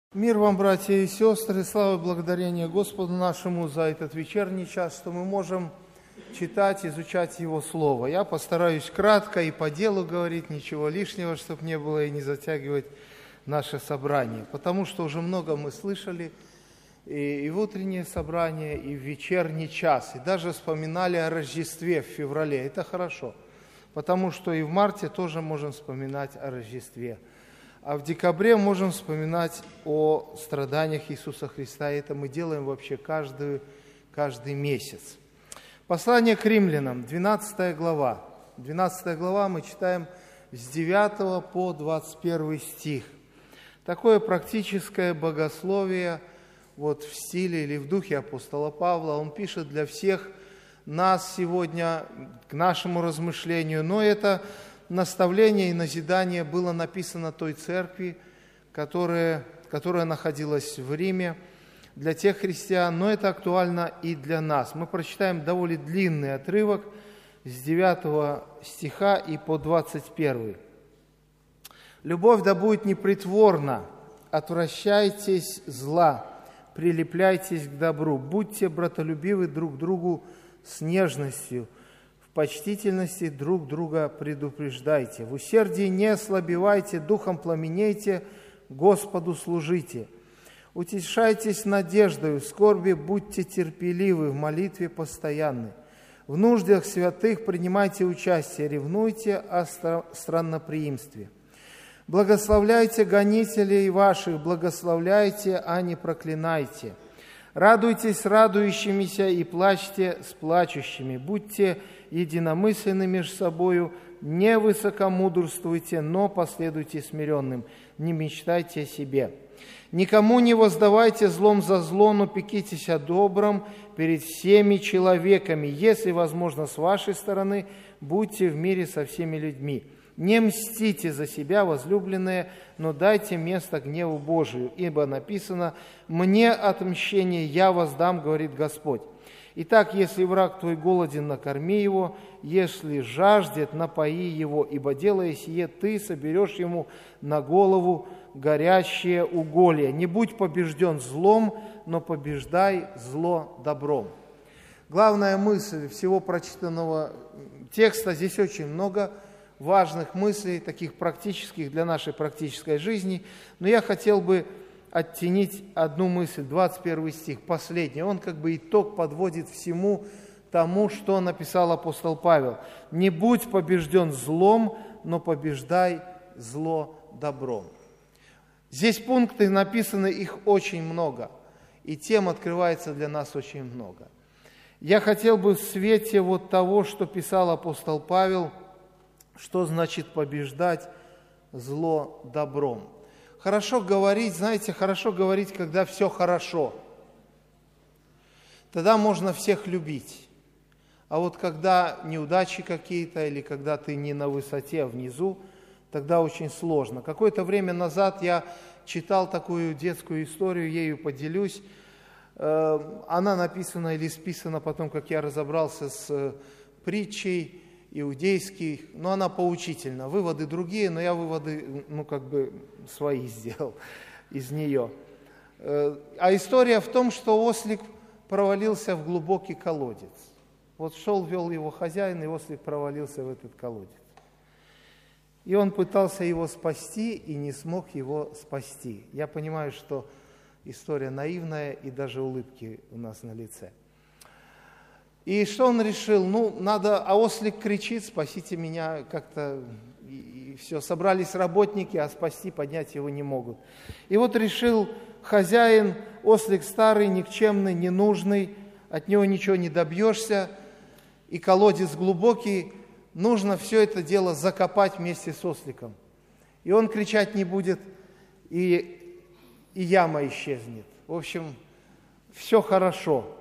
Мир вам, братья и сестры, слава и благодарение Господу нашему за этот вечерний час, что мы можем читать, изучать Его Слово. Я постараюсь кратко и по делу говорить, ничего лишнего, чтобы не было и не затягивать наше собрание, потому что уже много мы слышали и в утреннее собрание, и в вечерний час, и даже вспоминали о Рождестве в феврале. Это хорошо, потому что и в марте тоже можем вспоминать о Рождестве. А в декабре можем вспоминать о страданиях Иисуса Христа. И это мы делаем вообще каждый месяц. Послание к римлянам, 12 глава. 12 глава мы читаем с 9 по 21 стих. Такое практическое богословие вот в стиле или в духе апостола Павла. Он пишет для всех нас сегодня к нашему размышлению. Но это наставление и назидание было написано той церкви, которая находилась в Риме, для тех христиан, но это актуально и для нас. Мы прочитаем довольно длинный отрывок с 9 стиха и по 21. «Любовь да будет непритворна, отвращайтесь зла, прилепляйтесь к добру, будьте братолюбивы друг к другу с нежностью, в почтительности друг друга предупреждайте, в усердии не ослабевайте, духом пламенейте, Господу служите. Утешайтесь надеждою, в скорби будьте терпеливы, в молитве постоянны. В нуждах святых принимайте участие, ревнуйте о странноприимстве. Благословляйте гонителей ваших, благословляйте, а не проклинайте. Радуйтесь с радующимися и плачьте с плачущими. Будьте единомысленны между собою, не высокомудрствуйте, но последуйте смиренным, не мечтайте о себе. Никому не воздавайте злом за зло, но пекитесь о добром перед всеми человеками. Если возможно с вашей стороны, будьте в мире со всеми людьми. Не мстите за себя, возлюбленные, но дайте место гневу Божию, ибо написано: «Мне отмщение, я воздам, говорит Господь». Итак, если враг твой голоден, накорми его, если жаждет, напои его, ибо делая сие, ты соберешь ему на голову горящее уголье. Не будь побежден злом, но побеждай зло добром. Главная мысль всего прочитанного текста, здесь очень много важных мыслей, таких практических для нашей практической жизни, но я хотел бы оттенить одну мысль, 21 стих, последний. Он как бы итог подводит всему тому, что написал апостол Павел. «Не будь побежден злом, но побеждай зло добром». Здесь пункты написаны, их очень много, и тем открывается для нас очень много. Я хотел бы в свете вот того, что писал апостол Павел, что значит побеждать зло добром. Хорошо говорить, знаете, хорошо говорить, когда все хорошо. Тогда можно всех любить. А вот когда неудачи какие-то, или когда ты не на высоте, а внизу, тогда очень сложно. Какое-то время назад я читал такую детскую историю, ею поделюсь. Она написана или списана потом, как я разобрался с притчей иудейских, но она поучительна. Выводы другие, но я выводы, свои сделал из нее. А история в том, что ослик провалился в глубокий колодец. Вот вел его хозяин, и ослик провалился в этот колодец. И он пытался его спасти, и не смог его спасти. Я понимаю, что история наивная, и даже улыбки у нас на лице. И что он решил? А ослик кричит: спасите меня как-то, и все. Собрались работники, а спасти, поднять его не могут. И вот решил хозяин, ослик старый, никчемный, ненужный, от него ничего не добьешься, и колодец глубокий, нужно все это дело закопать вместе с осликом. И он кричать не будет, и яма исчезнет. В общем, все хорошо.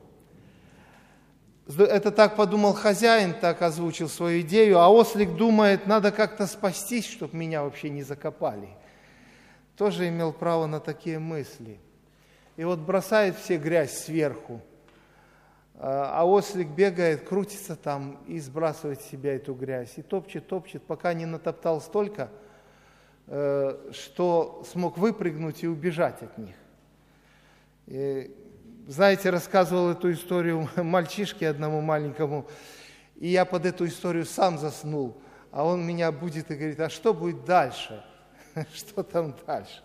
Это так подумал хозяин, так озвучил свою идею, а ослик думает, надо как-то спастись, чтобы меня вообще не закопали. Тоже имел право на такие мысли. И вот бросает все грязь сверху, а ослик бегает, крутится там и сбрасывает с себя эту грязь. И топчет, пока не натоптал столько, что смог выпрыгнуть и убежать от них. И, знаете, рассказывал эту историю мальчишке одному маленькому, и я под эту историю сам заснул, а он меня будит и говорит: а что будет дальше? Что там дальше?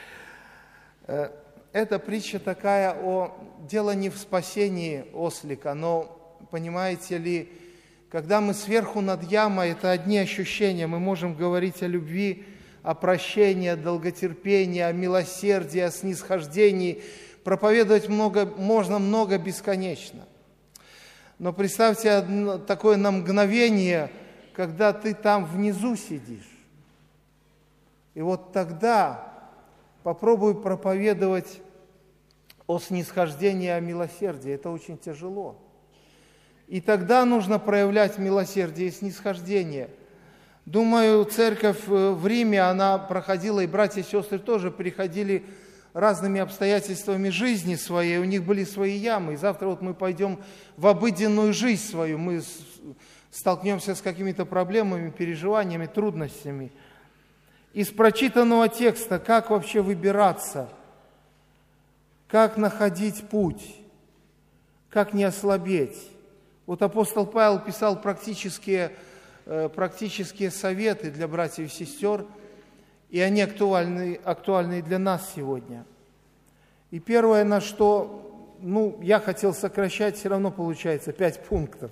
Эта притча такая дело не в спасении ослика, но, понимаете ли, когда мы сверху над ямой, это одни ощущения, мы можем говорить о любви, о прощении, о долготерпении, о милосердии, о снисхождении, проповедовать можно много бесконечно. Но представьте такое на мгновение, когда ты там внизу сидишь. И вот тогда попробуй проповедовать о снисхождении, о милосердии. Это очень тяжело. И тогда нужно проявлять милосердие и снисхождение. Думаю, церковь в Риме, она проходила, и братья и сестры тоже приходили разными обстоятельствами жизни своей, у них были свои ямы. И завтра вот мы пойдем в обыденную жизнь свою, мы столкнемся с какими-то проблемами, переживаниями, трудностями. Из прочитанного текста, как вообще выбираться, как находить путь, как не ослабеть. Вот апостол Павел писал практические советы для братьев и сестер, и они актуальны для нас сегодня. И первое, на что, я хотел сокращать, все равно получается 5 пунктов.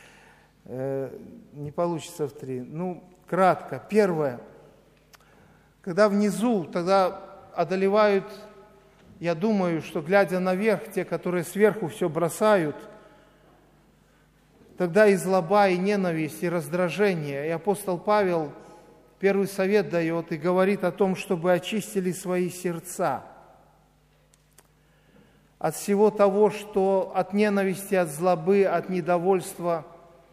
Не получится в 3. Кратко. Первое. Когда внизу, тогда одолевают, я думаю, что глядя наверх, те, которые сверху все бросают, тогда и злоба, и ненависть, и раздражение. И апостол Павел первый совет дает и говорит о том, чтобы очистили свои сердца от всего того, что от ненависти, от злобы, от недовольства.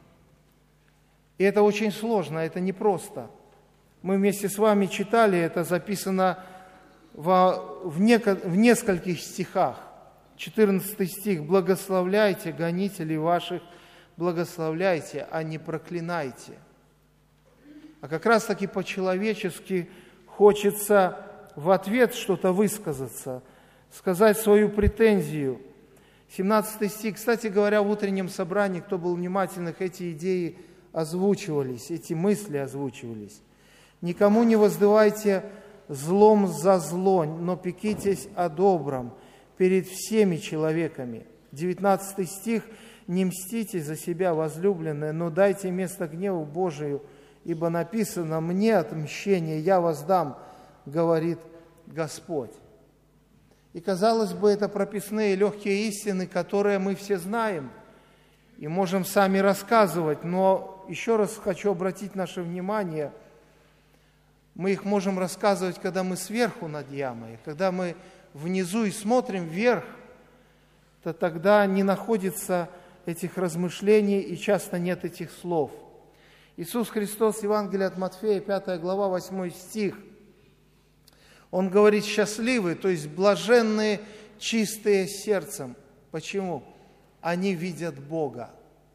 И это очень сложно, это непросто. Мы вместе с вами читали, это записано в нескольких стихах. 14 стих. «Благословляйте гонителей ваших, благословляйте, а не проклинайте». А как раз таки по-человечески хочется в ответ что-то высказаться, сказать свою претензию. 17 стих. Кстати говоря, в утреннем собрании, кто был внимательный, эти идеи озвучивались, эти мысли озвучивались. «Никому не воздавайте злом за зло, но пекитесь о добром перед всеми человеками». 19 стих. «Не мстите за себя, возлюбленные, но дайте место гневу Божию, ибо написано: мне отмщение, я воздам, говорит Господь». И, казалось бы, это прописные легкие истины, которые мы все знаем и можем сами рассказывать, но еще раз хочу обратить наше внимание, мы их можем рассказывать, когда мы сверху над ямой, когда мы внизу и смотрим вверх, то тогда не находится этих размышлений и часто нет этих слов. Иисус Христос, Евангелие от Матфея, 5 глава, 8 стих, Он говорит: счастливы, то есть блаженные, чистые сердцем. Почему? Они видят Бога.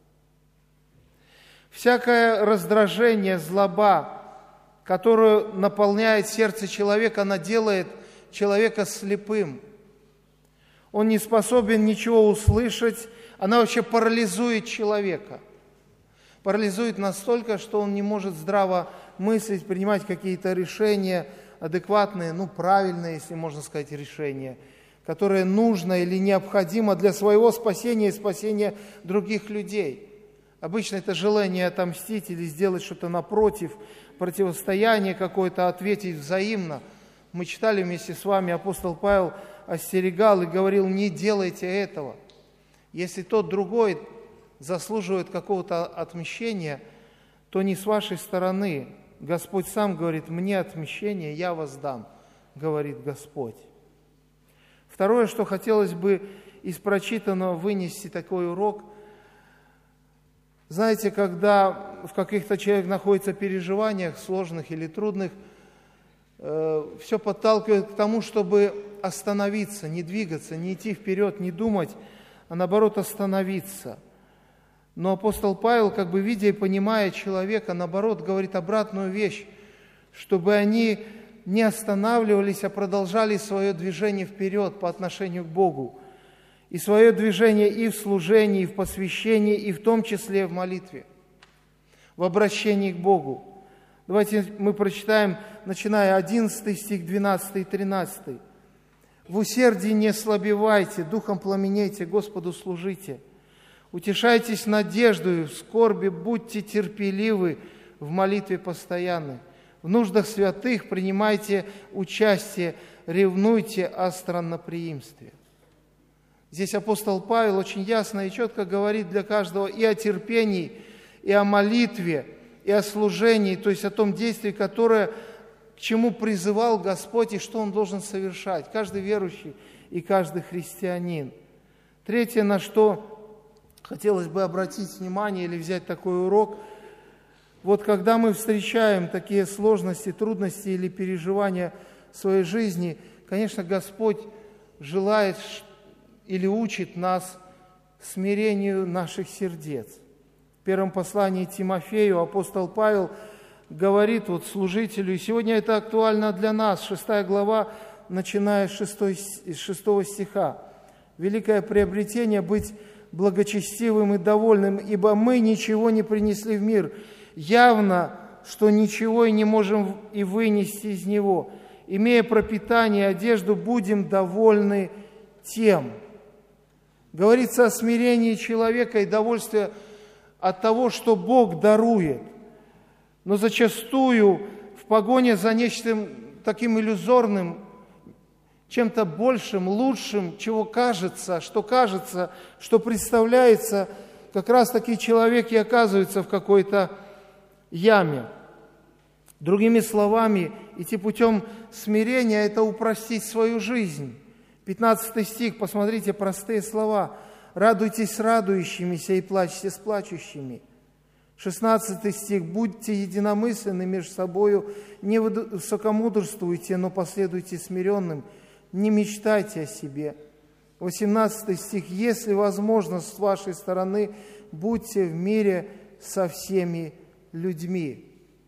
Всякое раздражение, злоба, которую наполняет сердце человека, она делает человека слепым. Он не способен ничего услышать, она вообще парализует человека. Парализует настолько, что он не может здраво мыслить, принимать какие-то решения адекватные, правильные, если можно сказать, решения, которые нужно или необходимо для своего спасения и спасения других людей. Обычно это желание отомстить или сделать что-то напротив, противостояние какое-то, ответить взаимно. Мы читали вместе с вами, апостол Павел остерегал и говорил: не делайте этого. Если тот другой заслуживает какого-то отмщения, то не с вашей стороны. Господь сам говорит: мне отмщение, я воздам, говорит Господь. Второе, что хотелось бы из прочитанного вынести такой урок. Знаете, когда в каких-то человек находится в переживаниях сложных или трудных, все подталкивает к тому, чтобы остановиться, не двигаться, не идти вперед, не думать, а наоборот остановиться. Но апостол Павел, видя и понимая человека, наоборот, говорит обратную вещь, чтобы они не останавливались, а продолжали свое движение вперед по отношению к Богу. И свое движение и в служении, и в посвящении, и в том числе в молитве, в обращении к Богу. Давайте мы прочитаем, начиная 11 стих, 12 и 13. «В усердии не слабевайте, духом пламенейте, Господу служите. Утешайтесь надеждою, в скорби будьте терпеливы, в молитве постоянны. В нуждах святых принимайте участие, ревнуйте о странноприимстве». Здесь апостол Павел очень ясно и четко говорит для каждого и о терпении, и о молитве, и о служении, то есть о том действии, которое, к чему призывал Господь и что Он должен совершать, каждый верующий и каждый христианин. Третье, на что хотелось бы обратить внимание или взять такой урок, вот когда мы встречаем такие сложности, трудности или переживания в своей жизни, конечно, Господь желает или учит нас смирению наших сердец. В первом послании Тимофею апостол Павел говорит вот служителю, и сегодня это актуально для нас, 6 глава, начиная с 6 стиха. «Великое приобретение быть благочестивым и довольным, ибо мы ничего не принесли в мир. Явно, что ничего и не можем и вынести из него. Имея пропитание и одежду, будем довольны тем». Говорится о смирении человека и довольстве от того, что Бог дарует. Но зачастую в погоне за нечто таким иллюзорным, чем-то большим, лучшим, чего кажется, что представляется, как раз таки человек и оказывается в какой-то яме. Другими словами, идти путем смирения – это упростить свою жизнь. 15 стих, посмотрите, простые слова. «Радуйтесь с радующимися и плачьте с плачущими». 16 стих. «Будьте единомысленны между собою, не высокомудрствуйте, но последуйте смиренным, не мечтайте о себе». 18 стих. «Если возможно с вашей стороны, будьте в мире со всеми людьми».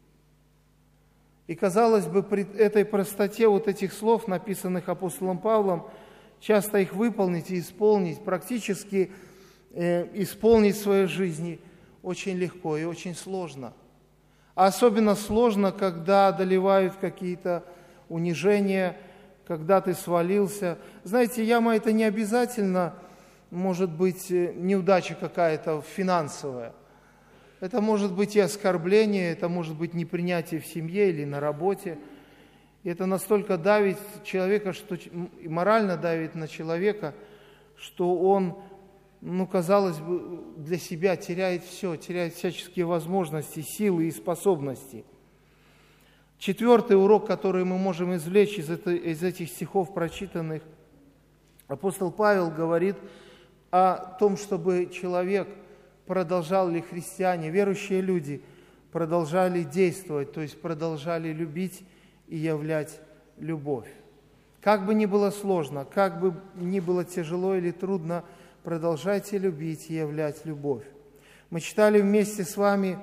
И, казалось бы, при этой простоте вот этих слов, написанных апостолом Павлом, часто их выполнить и исполнить, практически исполнить в своей жизни очень легко и очень сложно. А особенно сложно, когда одолевают какие-то унижения, когда ты свалился. Знаете, яма – это не обязательно, может быть, неудача какая-то финансовая. Это может быть и оскорбление, это может быть непринятие в семье или на работе. И это настолько давит человека, что и морально давит на человека, что он, казалось бы, для себя теряет все, теряет всяческие возможности, силы и способности. Четвертый урок, который мы можем извлечь из этих стихов прочитанных, апостол Павел говорит о том, чтобы человек продолжал, ли христиане, верующие люди, продолжали действовать, то есть продолжали любить и являть любовь. Как бы ни было сложно, как бы ни было тяжело или трудно, продолжайте любить и являть любовь. Мы читали вместе с вами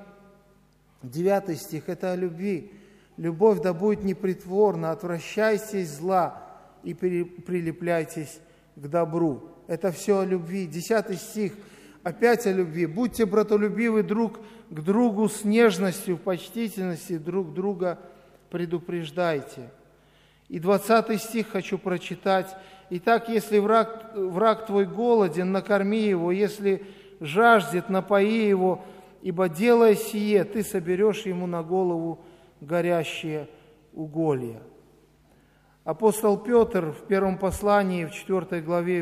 9 стих, это о любви. «Любовь да будет непритворна, отвращайтесь зла и прилепляйтесь к добру». Это все о любви. 10 стих, опять о любви. «Будьте братолюбивы друг к другу с нежностью, в почтительности друг друга предупреждайте». И 20 стих хочу прочитать. «Итак, если враг твой голоден, накорми его, если жаждет, напои его, ибо, делая сие, ты соберешь ему на голову горящие уголья». Апостол Петр в первом послании, в 4 главе,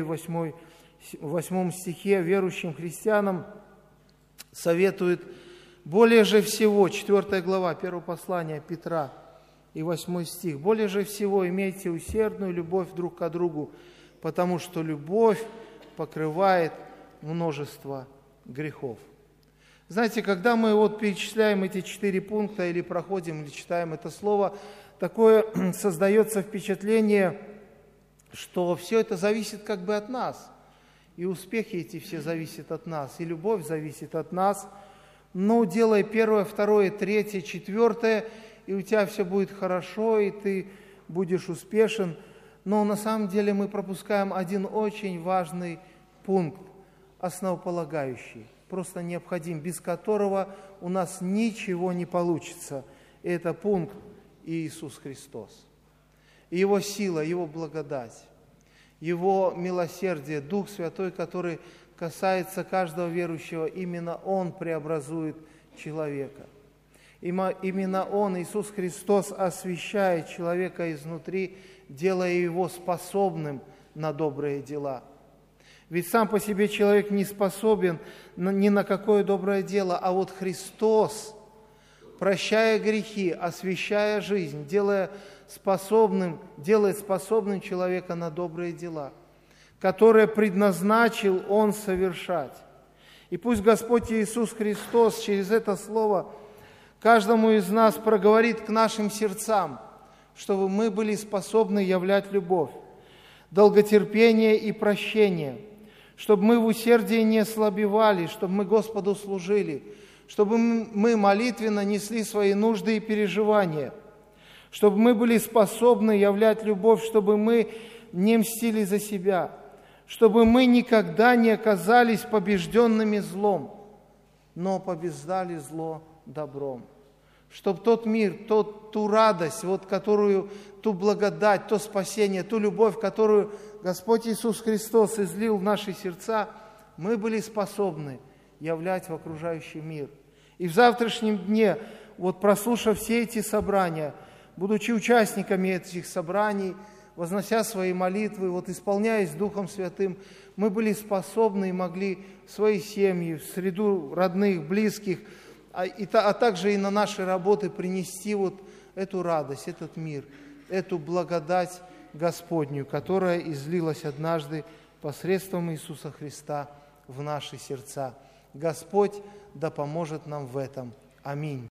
8 стихе верующим христианам советует более же всего, 4 глава, 1 послание Петра и 8 стих, более же всего имейте усердную любовь друг к другу, потому что любовь покрывает множество грехов. Знаете, когда мы перечисляем эти 4 пункта или проходим, или читаем это слово, такое создается впечатление, что все это зависит как бы от нас. И успехи эти все зависят от нас, и любовь зависит от нас. Но делай 1, 2, 3, 4, и у тебя все будет хорошо, и ты будешь успешен. Но на самом деле мы пропускаем один очень важный пункт, основополагающий, просто необходим, без которого у нас ничего не получится. И это пункт Иисус Христос. И Его сила, Его благодать, Его милосердие, Дух Святой, который касается каждого верующего, именно Он преобразует человека. Именно Он, Иисус Христос, освящает человека изнутри, делая его способным на добрые дела. Ведь сам по себе человек не способен ни на какое доброе дело, а вот Христос, прощая грехи, освящая жизнь, делает способным человека на добрые дела, которые предназначил Он совершать. И пусть Господь Иисус Христос через это слово каждому из нас проговорит к нашим сердцам, чтобы мы были способны являть любовь, долготерпение и прощение, чтобы мы в усердии не ослабевали, чтобы мы Господу служили, чтобы мы молитвенно несли свои нужды и переживания, чтобы мы были способны являть любовь, чтобы мы не мстили за себя, чтобы мы никогда не оказались побежденными злом, но побеждали зло добром. Чтобы тот мир, ту радость, ту благодать, то спасение, ту любовь, которую Господь Иисус Христос излил в наши сердца, мы были способны являть в окружающий мир. И в завтрашнем дне, прослушав все эти собрания, будучи участниками этих собраний, вознося свои молитвы, исполняясь Духом Святым, мы были способны и могли в свои семьи, в среду родных, близких, а также и на наши работы принести эту радость, этот мир, эту благодать Господню, которая излилась однажды посредством Иисуса Христа в наши сердца. Господь да поможет нам в этом. Аминь.